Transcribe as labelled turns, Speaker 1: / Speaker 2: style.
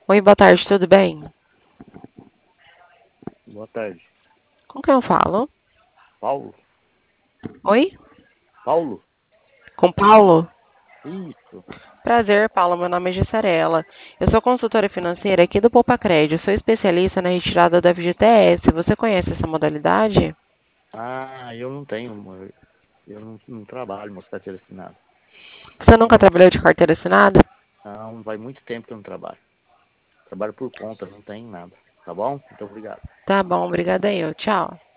Speaker 1: Oi, boa tarde, tudo bem?
Speaker 2: Boa tarde.
Speaker 1: Com quem eu falo?
Speaker 2: Paulo?
Speaker 1: Oi?
Speaker 2: Paulo?
Speaker 1: Com Paulo?
Speaker 2: Isso.
Speaker 1: Prazer, Paulo. Meu nome é Gissarela. Eu sou consultora financeira aqui do Poupa Crédito. Sou especialista na retirada do FGTS. Você conhece essa modalidade?
Speaker 2: Eu não tenho, eu não trabalho uma carteira assinada.
Speaker 1: Você nunca trabalhou de carteira assinada?
Speaker 2: Não, vai muito tempo que eu não trabalho. Trabalho por conta, não tenho nada. Tá bom? Muito obrigado.
Speaker 1: Tá bom, obrigada eu. Tchau.